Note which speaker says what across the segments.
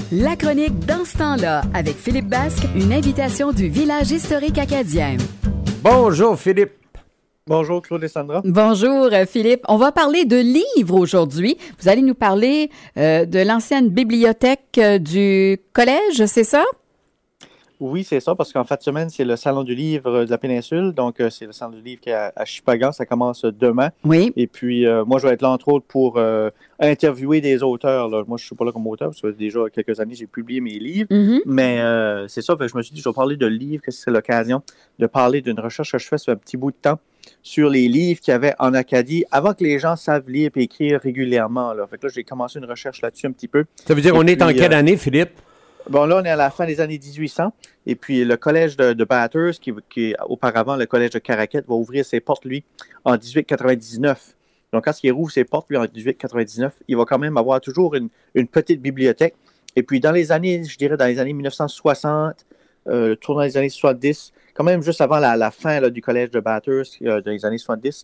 Speaker 1: La chronique Dans ce temps-là, avec Philippe Basque, une invitation du village historique acadien.
Speaker 2: Bonjour Philippe.
Speaker 3: Bonjour Claude et Sandra.
Speaker 1: Bonjour Philippe. On va parler de livres aujourd'hui. Vous allez nous parler de l'ancienne bibliothèque du collège, c'est ça?
Speaker 3: Oui, c'est ça, parce qu'en fin de semaine, c'est le Salon du livre de la péninsule. Donc, c'est le Salon du livre qui est à Shippagan. Ça commence demain.
Speaker 1: Oui.
Speaker 3: Et puis, moi, je vais être là, entre autres, pour interviewer des auteurs. Là. Moi, je ne suis pas là comme auteur, parce que déjà quelques années, j'ai publié mes livres.
Speaker 1: Mm-hmm.
Speaker 3: Mais c'est ça, je me suis dit, je vais parler de livres, que c'est l'occasion de parler d'une recherche que je fais sur un petit bout de temps sur les livres qu'il y avait en Acadie avant que les gens savent lire et écrire régulièrement. Là. Fait que là, j'ai commencé une recherche là-dessus un petit peu.
Speaker 2: Ça veut dire, on est en quelle année, Philippe?
Speaker 3: Bon, là, on est à la fin des années 1800. Et puis, le collège de Bathurst, qui est auparavant le collège de Caraquet, va ouvrir ses portes, lui, en 1899. Donc, quand il rouvre ses portes, lui, en 1899, il va quand même avoir toujours une petite bibliothèque. Et puis, dans les années, je dirais, dans les années 1960, tournant les années 70, quand même juste avant la fin là, du collège de Bathurst, dans les années 70,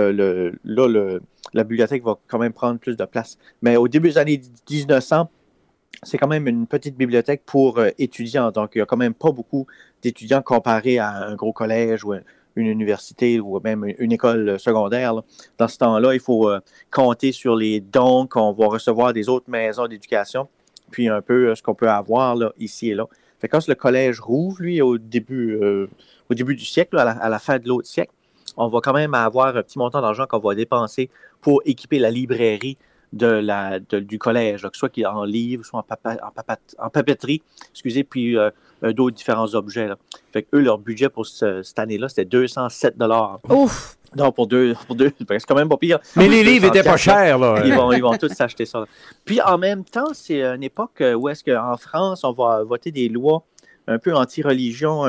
Speaker 3: la bibliothèque va quand même prendre plus de place. Mais au début des années 1900, c'est quand même une petite bibliothèque pour étudiants. Donc, il n'y a quand même pas beaucoup d'étudiants comparé à un gros collège ou une université ou même une école secondaire. Là. Dans ce temps-là, il faut compter sur les dons qu'on va recevoir des autres maisons d'éducation, puis un peu ce qu'on peut avoir là, ici et là. Fait que quand le collège rouvre, lui, au début du siècle, là, à la fin de l'autre siècle, on va quand même avoir un petit montant d'argent qu'on va dépenser pour équiper la librairie du collège, là, que ce soit en livres, soit en papeterie, excusez, puis d'autres différents objets. Là. Fait que eux, leur budget pour cette année-là, c'était 207 $.
Speaker 1: Ouf!
Speaker 3: Non, pour deux, c'est quand même pas pire.
Speaker 2: Mais les livres n'étaient pas chers, là.
Speaker 3: Ils vont tous s'acheter ça. Là. Puis en même temps, c'est une époque où est-ce qu'en France, on va voter des lois un peu anti-religion,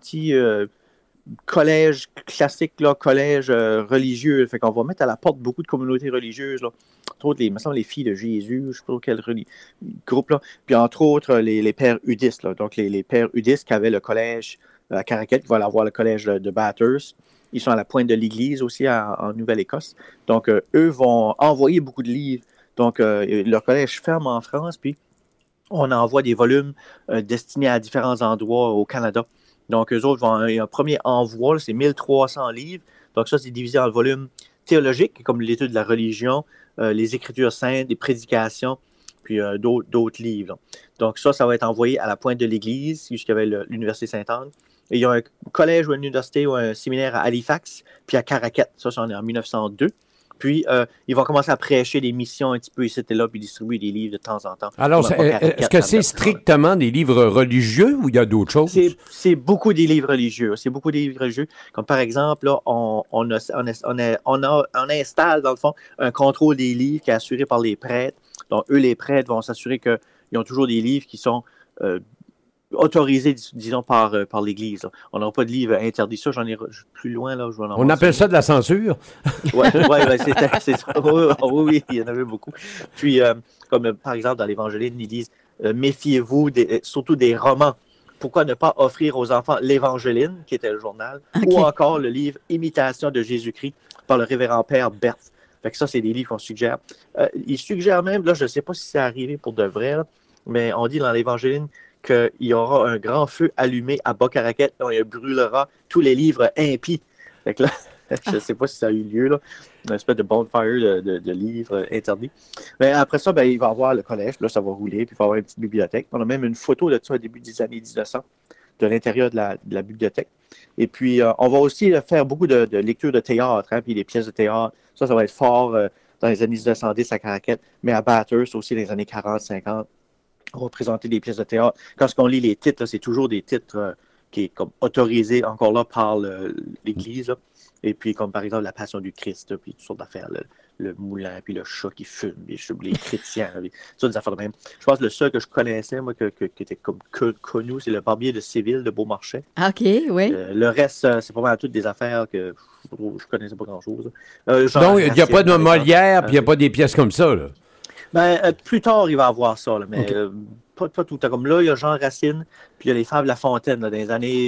Speaker 3: collège classique, là, collège religieux. Fait qu'on va mettre à la porte beaucoup de communautés religieuses, là. Entre autres, me semble, les filles de Jésus, je ne sais pas quel groupe, là. Puis entre autres, les pères udistes, là. Donc les pères udistes qui avaient le collège à Caraquet, qui vont avoir le collège de Bathurst. Ils sont à la pointe de l'église aussi en Nouvelle-Écosse. Donc, eux vont envoyer beaucoup de livres. Donc, leur collège ferme en France, puis on envoie des volumes destinés à différents endroits au Canada. Donc, eux autres vont un premier envoi, là, c'est 1300 livres. Donc, ça, c'est divisé en volumes théologiques, comme l'étude de la religion, les Écritures saintes, les prédications, puis d'autres livres. Là. Donc, ça va être envoyé à la pointe de l'église, jusqu'à l'Université Sainte-Anne. Et il y a un collège ou une université ou un séminaire à Halifax, puis à Caraquet. Ça, c'est en 1902. Puis, ils vont commencer à prêcher des missions un petit peu ici et là, puis distribuer des livres de temps en temps.
Speaker 2: Alors, est-ce que c'est strictement des livres religieux ou il y a d'autres choses?
Speaker 3: C'est beaucoup des livres religieux. C'est beaucoup des livres religieux. Comme par exemple, là, on installe, dans le fond, un contrôle des livres qui est assuré par les prêtres. Donc, eux, les prêtres vont s'assurer qu'ils ont toujours des livres qui sont autorisés, disons, par l'Église. Là. On n'aura pas de livre interdit. Ça, j'en ai plus loin. Là,
Speaker 2: on appelle ça de la censure?
Speaker 3: Oui, c'est ça. Oui, il y en avait beaucoup. Puis, comme par exemple, dans l'Évangéline, ils disent méfiez-vous surtout des romans. Pourquoi ne pas offrir aux enfants l'Évangéline, qui était le journal, ou encore le livre Imitation de Jésus-Christ par le révérend père Berthe. Fait que ça, c'est des livres qu'on suggère. Ils suggèrent même, là, je ne sais pas si c'est arrivé pour de vrai, là, mais on dit dans l'Évangéline qu'il y aura un grand feu allumé à Bas-Caraquet, dont il brûlera tous les livres impies. Fait que là, je ne sais pas si ça a eu lieu, là, une espèce de bonfire de livres interdits. Mais après ça, il va y avoir le collège, là, ça va rouler, puis il va y avoir une petite bibliothèque. On a même une photo de ça au début des années 1900, de l'intérieur de la bibliothèque. Et puis, on va aussi faire beaucoup de lectures de théâtre, hein, puis des pièces de théâtre. Ça va être fort dans les années 1910 à Caraquet, mais à Bathurst aussi, dans les années 40-50. On va présenter des pièces de théâtre. Quand on lit les titres, là, c'est toujours des titres qui est comme autorisés encore là par l'Église. Là. Et puis, comme par exemple, la Passion du Christ, là, puis toutes sortes d'affaires. Le moulin, puis le chat qui fume, les chrétiens, là, ça, des affaires de même. Je pense que le seul que je connaissais, moi, qui était comme connu, c'est le Barbier de Séville de Beaumarchais.
Speaker 1: OK, oui.
Speaker 3: Le reste, c'est pas mal toutes des affaires que je connaissais pas grand-chose.
Speaker 2: Donc, il n'y a pas de Molière, puis il n'y a pas des pièces comme ça, là.
Speaker 3: Plus tard, il va y avoir ça, là, mais pas tout le temps. Comme là, il y a Jean Racine, puis il y a les Fables de La Fontaine, là, dans les années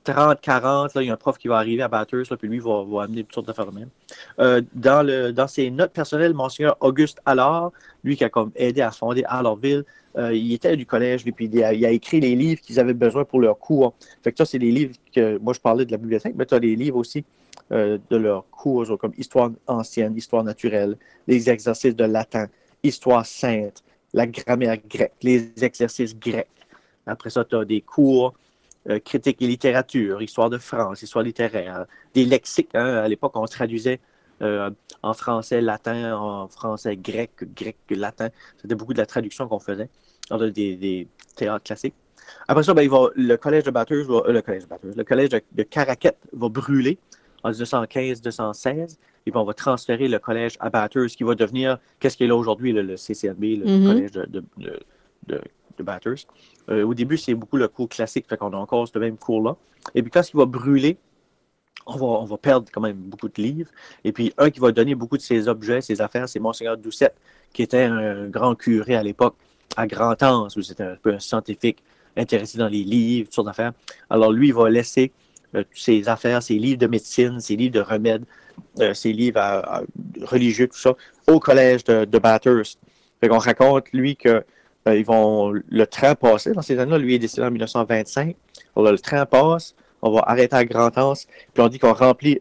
Speaker 3: 30, 40, là, il y a un prof qui va arriver à Bathurst, là, puis lui va amener toutes sortes d'affaires de même. Dans ses notes personnelles, Monseigneur Auguste Allard, lui qui a comme aidé à fonder Allardville, il était du collège, puis il a écrit les livres qu'ils avaient besoin pour leur cours. Fait que ça, c'est des livres que, moi, je parlais de la bibliothèque, mais tu as des livres aussi de leurs cours, comme Histoire ancienne, Histoire naturelle, les exercices de latin, Histoire sainte, la grammaire grecque, les exercices grecs. Après ça, tu as des cours critique et littérature, histoire de France, histoire littéraire, des lexiques. Hein, à l'époque, on traduisait en français latin, en français grec, grec latin. C'était beaucoup de la traduction qu'on faisait dans des théâtres classiques. Après ça, le collège de Bathurst, le collège de Caraquet va brûler en 1915-1916. Et puis on va transférer le collège à Bathurst, qui va devenir, qu'est-ce qui est là aujourd'hui, le CCNB, le collège de Bathurst. Au début, c'est beaucoup le cours classique, fait qu'on a encore ce même cours-là. Et puis quand il va brûler, on va perdre quand même beaucoup de livres. Et puis un qui va donner beaucoup de ses objets, ses affaires, c'est Monseigneur Doucette, qui était un grand curé à l'époque, à Grand-Anse, où c'était un peu un scientifique intéressé dans les livres, toutes sortes d'affaires. Alors lui, il va laisser ses affaires, ses livres de médecine, ses livres de remèdes, ses livres religieux, tout ça, au collège de Bathurst. Fait qu'on raconte, lui, que le train passait dans ces années-là. Lui est décédé en 1925. Alors, le train passe, on va arrêter à Grand-Anse, puis on dit qu'on remplit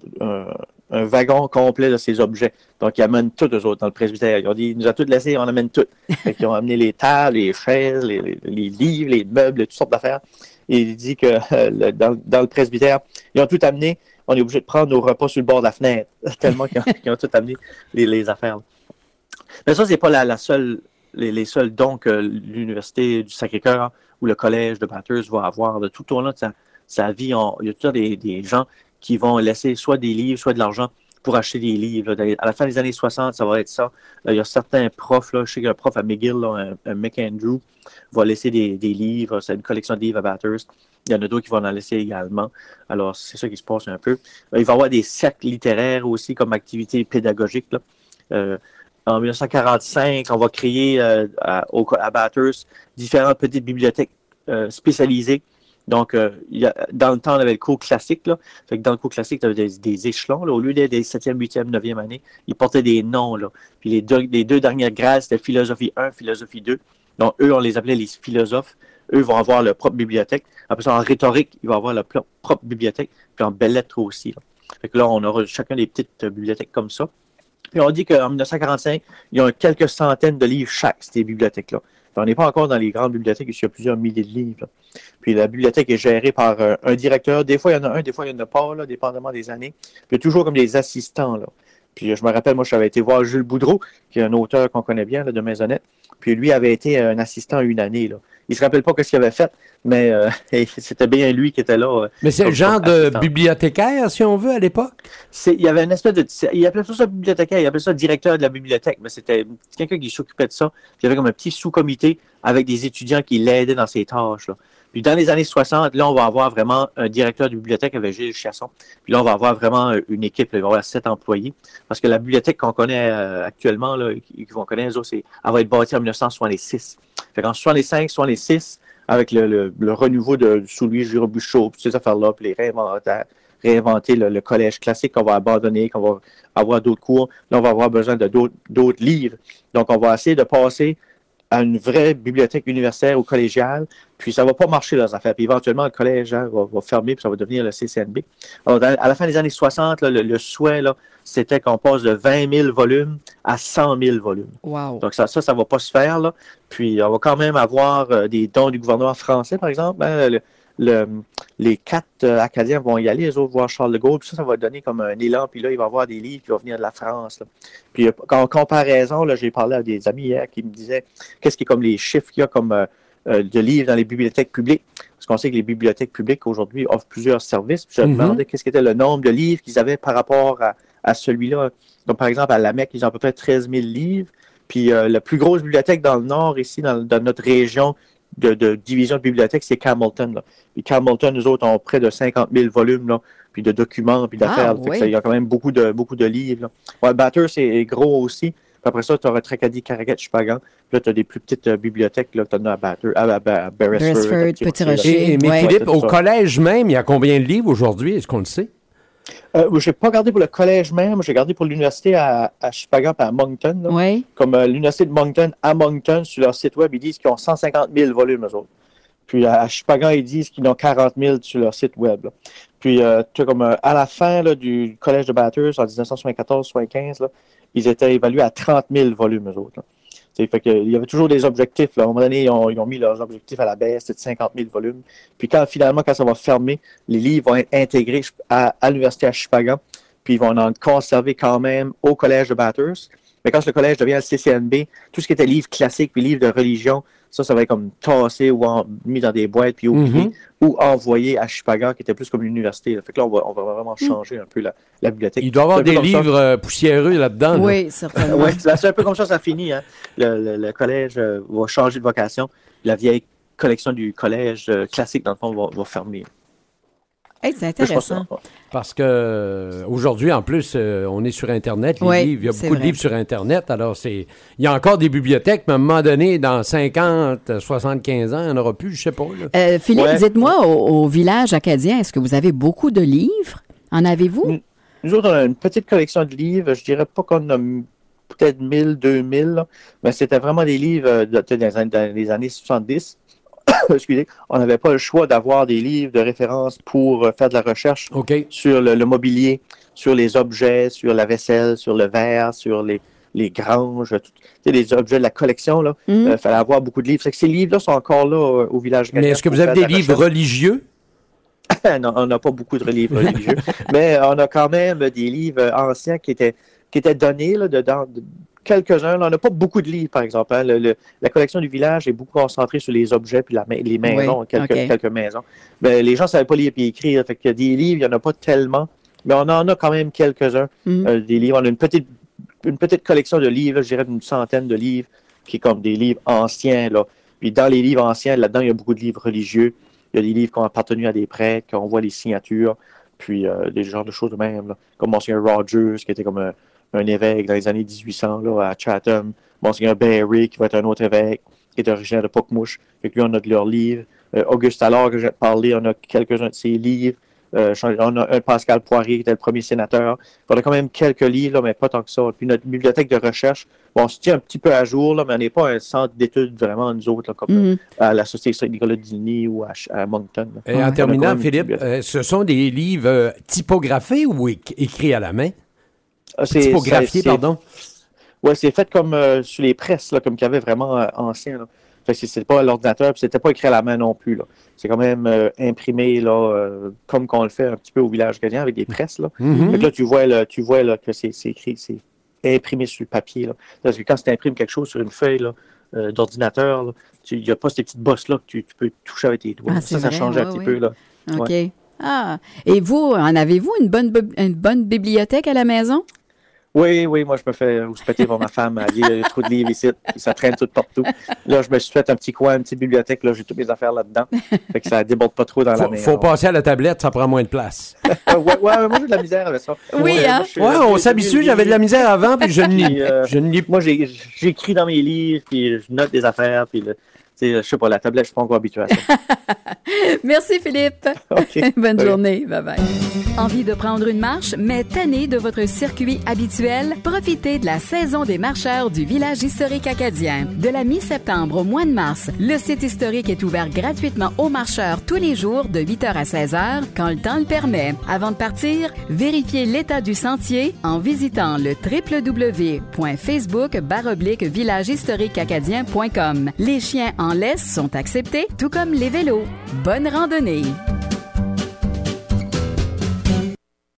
Speaker 3: un wagon complet de ces objets. Donc, ils amènent tous eux autres dans le presbytère. Ils ont dit, il nous a tout laissé, on amène tout. Ils ont amené les tables, les chaises, les livres, les meubles, toutes sortes d'affaires. Et il dit que dans le presbytère, ils ont tout amené. On est obligé de prendre nos repas sur le bord de la fenêtre, tellement qu'ils ont tout amené les affaires. Mais ça, c'est pas les seuls dons que l'Université du Sacré-Cœur ou le Collège de Bathurst va avoir. De tout au long de sa vie, il y a toujours des gens qui vont laisser soit des livres, soit de l'argent pour acheter des livres. À la fin des années 60, ça va être ça. Il y a certains profs, là, je sais qu'il y a un prof à McGill, là, un McAndrew, va laisser des livres. C'est une collection de livres à Bathurst. Il y en a d'autres qui vont en laisser également. Alors, c'est ça qui se passe un peu. Il va y avoir des cercles littéraires aussi comme activité pédagogique, là. En 1945, on va créer à Bathurst différentes petites bibliothèques spécialisées. Donc, dans le temps, on avait le cours classique. Là. Fait que dans le cours classique, tu avais des échelons. Là. Au lieu d'être des 7e, 8e, 9e année, ils portaient des noms. Là. Puis les deux dernières grades, c'était philosophie 1, philosophie 2. Donc, eux, on les appelait les philosophes. Eux vont avoir leur propre bibliothèque. Après ça, en rhétorique, ils vont avoir leur propre bibliothèque. Puis en belles-lettres aussi. Là. Fait que là, on aura chacun des petites bibliothèques comme ça. Puis on dit qu'en 1945, il y a quelques centaines de livres chaque, ces bibliothèques-là. Puis on n'est pas encore dans les grandes bibliothèques, il y a plusieurs milliers de livres. Là. Puis la bibliothèque est gérée par un directeur. Des fois, il y en a un, des fois, il n'y en a pas, là, dépendamment des années. Puis il y a toujours comme des assistants. Là. Puis je me rappelle, moi, j'avais été voir Jules Boudreau, qui est un auteur qu'on connaît bien, là, de Maisonnette. Puis lui avait été un assistant une année. Là. Il ne se rappelle pas ce qu'il avait fait, mais c'était bien lui qui était là.
Speaker 2: Mais c'est le genre de bibliothécaire, si on veut, à l'époque?
Speaker 3: Il y avait une espèce de... Il appelait ça bibliothécaire, il appelait ça directeur de la bibliothèque, mais c'était quelqu'un qui s'occupait de ça. Puis il y avait comme un petit sous-comité avec des étudiants qui l'aidaient dans ses tâches. Là. Puis dans les années 60, là, on va avoir vraiment un directeur de bibliothèque avec Gilles Chasson. Puis là, on va avoir vraiment une équipe, là, il va y avoir 7 employés. Parce que la bibliothèque qu'on connaît actuellement, là, qu'on connaît, les autres, elle va être bâtie en 1966. Fait qu'en 65, 66, avec le renouveau sous Louis Giroux-Bouchot, puis ces affaires-là, puis les réinventer le collège classique qu'on va abandonner, qu'on va avoir d'autres cours. Là, on va avoir besoin de d'autres livres. Donc, on va essayer de passer à une vraie bibliothèque universitaire ou collégiale, puis ça ne va pas marcher leurs affaires. Puis éventuellement, le collège va fermer, puis ça va devenir le CCNB. Alors, à la fin des années 60, là, le souhait, là, c'était qu'on passe de 20 000 volumes à 100 000 volumes.
Speaker 1: Wow.
Speaker 3: Donc ça ne va pas se faire. Là. Puis on va quand même avoir des dons du gouvernement français, par exemple. Hein, les 4 Acadiens vont y aller, les autres voir Charles de Gaulle, puis ça va donner comme un élan, puis là, il va y avoir des livres qui vont venir de la France. Là. Puis en comparaison, là, j'ai parlé à des amis hier qui me disaient qu'est-ce qui est comme les chiffres qu'il y a comme de livres dans les bibliothèques publiques, parce qu'on sait que les bibliothèques publiques aujourd'hui offrent plusieurs services. Puis je me demandais qu'est-ce qu'était le nombre de livres qu'ils avaient par rapport à celui-là. Donc, par exemple, à la Mecque, ils ont à peu près 13 000 livres, puis la plus grosse bibliothèque dans le nord, ici, dans notre région, de division de bibliothèque, c'est Campbellton. Là. Puis Campbellton, nous autres, ont près de 50 000 volumes, là, puis de documents, puis d'affaires.
Speaker 1: Oui.
Speaker 3: Il y a quand même beaucoup de livres. Là. Ouais, Bathurst est gros aussi, après ça, tu auras Tracadie, Caraguette, Chupagan. Puis là, tu as des plus petites bibliothèques. Là, tu en as à
Speaker 1: Beresford, Petit Rocher.
Speaker 2: Mais Philippe, au collège même, il y a combien de livres aujourd'hui? Est-ce qu'on le sait?
Speaker 3: Je n'ai pas gardé pour le collège même. J'ai gardé pour l'université à Chupagan et à Moncton. Là.
Speaker 1: Oui.
Speaker 3: Comme l'université de Moncton, à Moncton, sur leur site web, ils disent qu'ils ont 150 000 volumes, eux autres. Puis à Chupagan, ils disent qu'ils en ont 40 000 sur leur site web. Là. Puis comme à la fin là, du collège de Bathurst, en 1974-75, ils étaient évalués à 30 000 volumes, eux autres. Là. Fait que, il y avait toujours des objectifs. Là. À un moment donné, ils ont mis leurs objectifs à la baisse, c'était de 50 000 volumes. Puis quand ça va fermer, les livres vont être intégrés à l'université à Chupagan, puis ils vont en conserver quand même au collège de Bathurst. Mais quand le collège devient le CCNB, tout ce qui était livres classiques puis livres de religion, ça va être comme tassé ou mis dans des boîtes puis oublié ou envoyé à Chupagan, qui était plus comme l'université. Fait que là, on va vraiment changer un peu la bibliothèque.
Speaker 2: Il doit y avoir des livres poussiéreux là-dedans.
Speaker 1: Oui, certainement.
Speaker 3: Oui, c'est un peu comme ça finit. Hein. Le collège va changer de vocation. La vieille collection du collège classique, dans le fond, va fermer.
Speaker 1: Hey, c'est intéressant.
Speaker 2: Parce que aujourd'hui, en plus, on est sur Internet, les livres. Il y a beaucoup de livres sur Internet. Alors, il y a encore des bibliothèques, mais à un moment donné, dans 50, 75 ans, il n'y en aura plus, je ne sais pas.
Speaker 1: Philippe, dites-moi, au village acadien, est-ce que vous avez beaucoup de livres? En avez-vous?
Speaker 3: Nous autres, on a une petite collection de livres. Je dirais pas qu'on a peut-être 1000, 2000, là, mais c'était vraiment des livres dans les années 70. Excusez, on n'avait pas le choix d'avoir des livres de référence pour faire de la recherche sur le mobilier, sur les objets, sur la vaisselle, sur le verre, sur les granges, les objets de la collection. Il fallait avoir beaucoup de livres. C'est que ces livres-là sont encore là au village acadien.
Speaker 2: Mais est-ce que vous avez des livres religieux?
Speaker 3: Non, on n'a pas beaucoup de livres religieux, mais on a quand même des livres anciens qui étaient donnés là, dedans. Quelques-uns. Là, on n'a pas beaucoup de livres, par exemple. Hein. La collection du village est beaucoup concentrée sur les objets puis les maisons, quelques maisons. Mais les gens ne savaient pas lire et écrire. Fait que des livres, il n'y en a pas tellement, mais on en a quand même quelques-uns. Des livres. On a une petite collection de livres, je dirais d'une centaine de livres, qui est comme des livres anciens. Là. Puis dans les livres anciens, là-dedans, il y a beaucoup de livres religieux. Il y a des livres qui ont appartenu à des prêtres, qu'on voit les signatures, puis des genres de choses de même. Là. Comme Monseigneur Rogers, qui était comme un évêque dans les années 1800 là, à Chatham. Monseigneur Barry, qui va être un autre évêque, qui est originaire de Pocmouche. Fait que lui, on a de leurs livres. Auguste Allard, que j'ai parlé, on a quelques-uns de ses livres. On a un Pascal Poirier, qui était le premier sénateur. On a quand même quelques livres, là, mais pas tant que ça. Puis notre bibliothèque de recherche, on se tient un petit peu à jour, là, mais on n'est pas un centre d'études vraiment, nous autres, là, comme à la Société historique Nicolas Dilny ou à Moncton. Là.
Speaker 2: Et en terminant, Philippe, ce sont des livres typographiés ou écrits à la main? Typographié, pardon.
Speaker 3: Oui, c'est fait comme sur les presses, là, comme qu'il y avait vraiment ancien. Là. Fait que c'était pas à l'ordinateur, puis c'était pas écrit à la main non plus. Là. C'est quand même imprimé là, comme qu'on le fait un petit peu au village acadien avec des presses. Là. Fait que là, tu vois là, que c'est écrit, c'est imprimé sur le papier. Là. Parce que quand tu imprimes quelque chose sur une feuille là, d'ordinateur, il n'y a pas ces petites bosses là que tu peux toucher avec tes doigts. Ça change un petit peu. Là.
Speaker 1: OK.
Speaker 3: Ouais.
Speaker 1: Ah. Et vous, en avez-vous une bonne bibliothèque à la maison?
Speaker 3: Oui, moi, je me fais rouspéter par ma femme. Elle dit, il y a trop de livres ici, ça traîne tout partout. Là, je me suis fait un petit coin, une petite bibliothèque, là, j'ai toutes mes affaires là-dedans. Fait que ça déborde pas trop dans la maison.
Speaker 2: Faut passer à la tablette, ça prend moins de place.
Speaker 3: ouais, moi, j'ai de la misère avec ça.
Speaker 1: Oui, hein?
Speaker 2: On s'habitue, j'avais de la misère avant, puis je ne lis.
Speaker 3: Moi, j'écris dans mes livres, puis je note des affaires, puis je sais pas, la tablette, je suis pas encore habitué à ça.
Speaker 1: Merci, Philippe.
Speaker 3: Okay.
Speaker 1: Bonne journée. Bye-bye. Envie de prendre une marche, mais tanné de votre circuit habituel? Profitez de la saison des marcheurs du village historique acadien. De la mi-septembre au mois de mars, le site historique est ouvert gratuitement aux marcheurs tous les jours de 8h à 16h, quand le temps le permet. Avant de partir, vérifiez l'état du sentier en visitant le www.facebook/villagehistoriqueacadien.com. Les chiens en laisse sont acceptés, tout comme les vélos. Bonne randonnée!